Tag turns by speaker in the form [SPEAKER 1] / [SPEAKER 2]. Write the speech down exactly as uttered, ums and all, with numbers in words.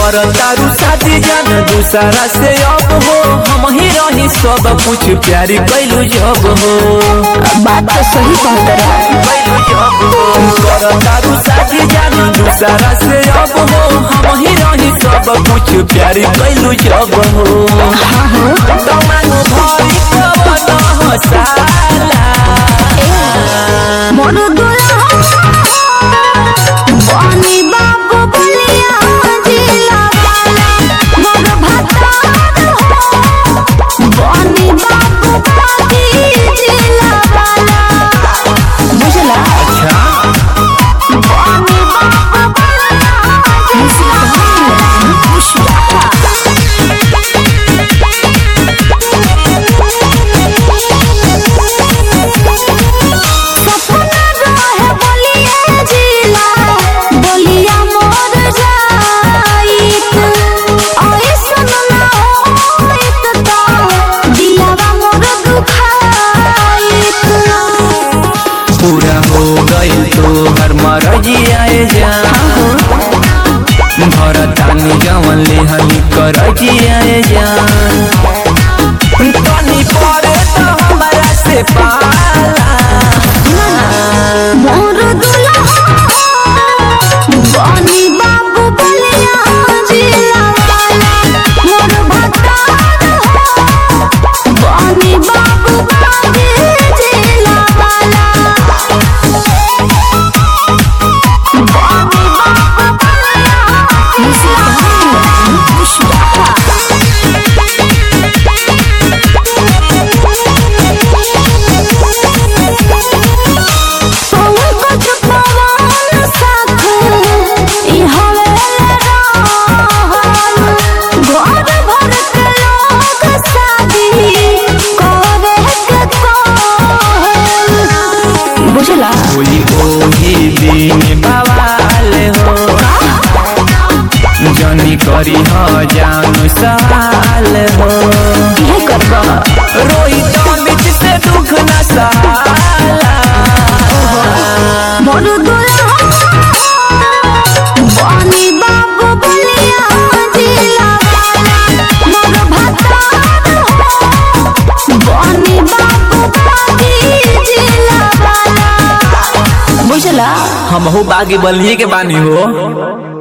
[SPEAKER 1] कर तारू शादी जान दूसरा से अब हो हम ही रही सब कुछ प्यारी कैलू जब हो।
[SPEAKER 2] बात तो सही कहत
[SPEAKER 1] कर तारू शादी जान दूसरा से अब हो हम ही रही सब कुछ प्यारी कैलू जब हो। तमानो भरी कवन हसाला
[SPEAKER 2] मोर दुल्हा बनी बाबू बलिया जिला वाला मोर भतार हो बनी बाबू बागी जिला वाला बुझला।
[SPEAKER 1] अच्छा
[SPEAKER 2] बनी बाबू बलिया
[SPEAKER 1] पूरा हो गई तो हर मरजी आए जान भरतानी जवन लेहनी करजी आए जान तनी परे तो हमारा से पाला
[SPEAKER 2] मोर दुल्हा बनी बाबू बलिया जिला वाला मोर भतार हो बनी बाबू बागी जिला वाला बनी बाबू बुझला।
[SPEAKER 1] कोई ओही दिन बवाल हो जनी करी हो जान सवाल हो
[SPEAKER 2] ये करबा
[SPEAKER 1] रोहित अमित से दुख न सहाला
[SPEAKER 2] मोर दुल्हा बनी बाबू बलिया जिला वाला मोर भतार हो बनी बाबू बागी जिला वाला बुझला।
[SPEAKER 1] हम हो बागी बलिए के बानी हो।